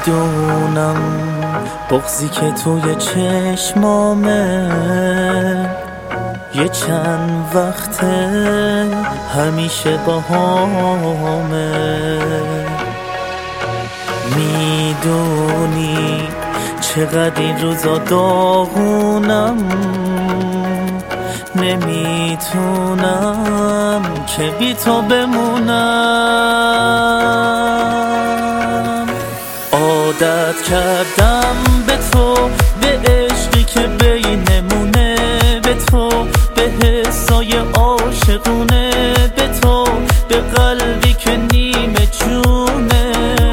میدونم بغضی که توی چشمامه یه چند وقته همیشه باهامه. میدونی چقدر این روزا داغونم، نمیتونم که بی تو بمونم. عادت کردم به تو، به عشقی که بینمونه، به تو، به حسای عاشقونه، به تو، به قلبی که نیمه جونه.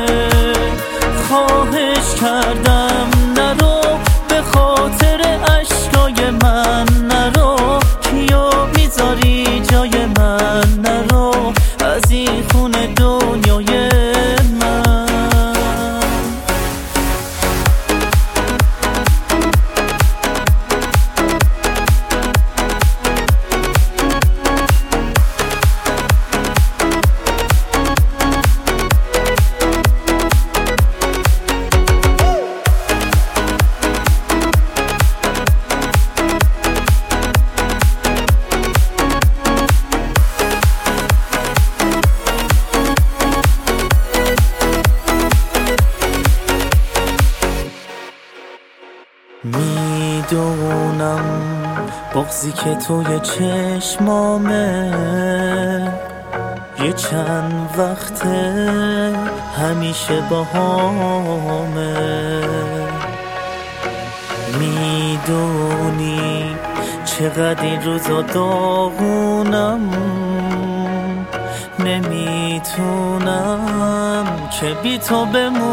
خواهش کردم نرو، به خاطر اشکای من نرو، کیو میذاری جای من نرو، از این خونه دنیای من. میدونم بغضی که توی چشمامه یه چند وقته همیشه باهامه. میدونی چقدر این روزا داغونم، نمیتونم که بی تو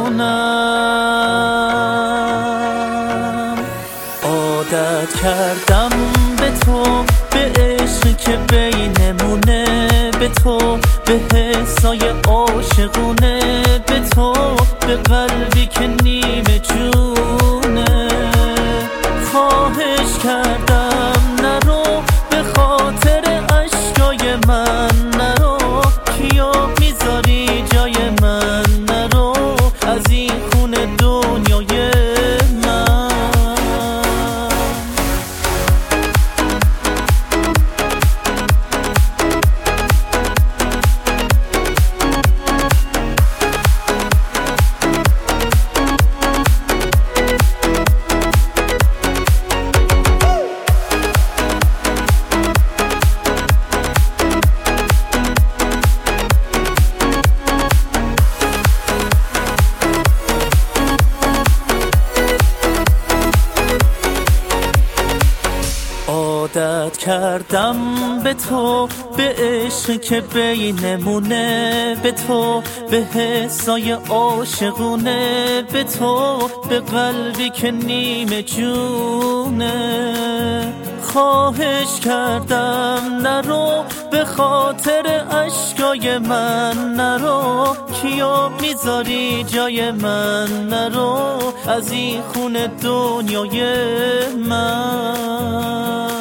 بمونم. عادت کردم به تو، به عشقی که بینمونه، به تو، به حسای عاشقونه، به تو، به قلبی که نیمه جونه. خواهش کردم نرو، به خاطر اشکای من نرو، کیو میذاری جای من نرو، از این خونه دنیای من. عادت کردم به تو، به عشقی که بینمونه، به تو، به حسای عاشقونه، به تو، به قلبی که نیمه جونه. خواهش کردم نرو، به خاطر اشکای من نرو، کیو میذاری جای من نرو، از این خونه دنیای من.